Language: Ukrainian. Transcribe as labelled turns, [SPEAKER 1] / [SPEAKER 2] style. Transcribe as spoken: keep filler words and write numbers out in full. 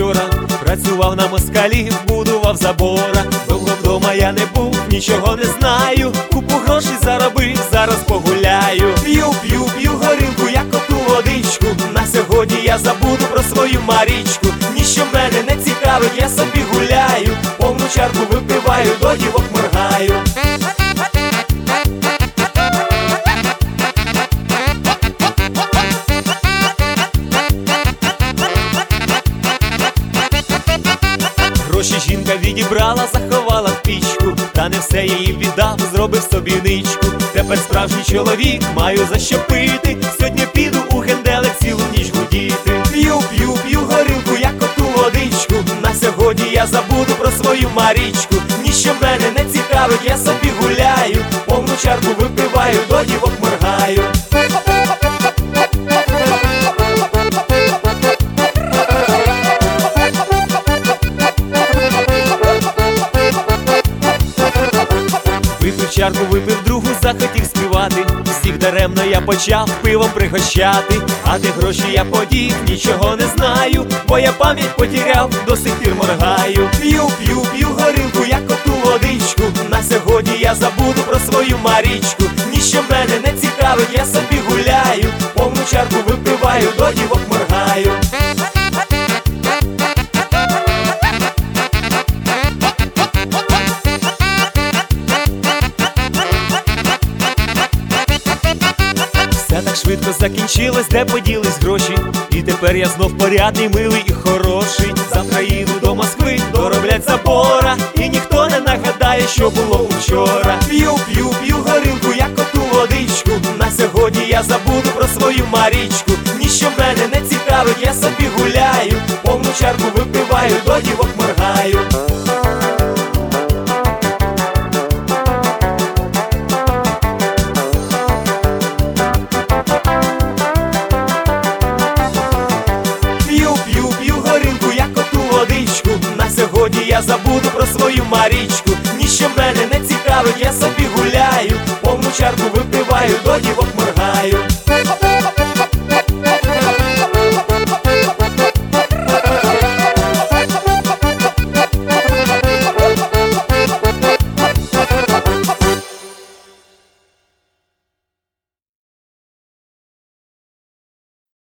[SPEAKER 1] вчора, працював на москалі, будував забора. Довго вдома я не був, нічого не знаю. Купу грошей заробив, зараз погуляю. П'ю, п'ю, п'ю горілку, як оту водичку. На сьогодні я забуду про свою Марічку. Ніщо мене не цікавить, я собі гуляю. Повну чарку випиваю, до дівок моргаю. Гроші жінка відібрала, заховала в пічку. Та не все її віддав, зробив собі ничку. Тепер справжній чоловік, маю за що пити. Сьогодні піду у генделик цілу ніч гудіти. П'ю, п'ю, п'ю горілку, як оту водичку. На сьогодні я забуду про свою Марічку. Ніщо мене не цікавить, я собі гуляю. Повну чарку випиваю, до дівок моргаю. Випив чарку, випив другу, захотів співати. Всіх даремно я почав пивом пригощати. А де гроші я подів, нічого не знаю. Бо я пам'ять потіряв, до сих пір моргаю. П'ю, п'ю, п'ю горілку, як оту водичку. На сьогодні я забуду про свою Марічку. Ніщо мене не цікавить, я собі гуляю. Повну чарку випиваю, до дівок моргаю. Все так швидко закінчилось, де поділись гроші. І тепер я знов порядний, милий і хороший. Завтра їду до Москви, дороблять забора. І ніхто не нагадає, що було вчора. П'ю, п'ю, п'ю горілку, як оту водичку. На сьогодні я забуду про свою Марічку. Ніщо мене не цікавить, я собі гуляю. Повну чарку випиваю, до дівок моргаю. На сьогодні я забуду про свою Марічку. Ніщо мене не цікавить, я собі гуляю. Повну чарку випиваю, до дівок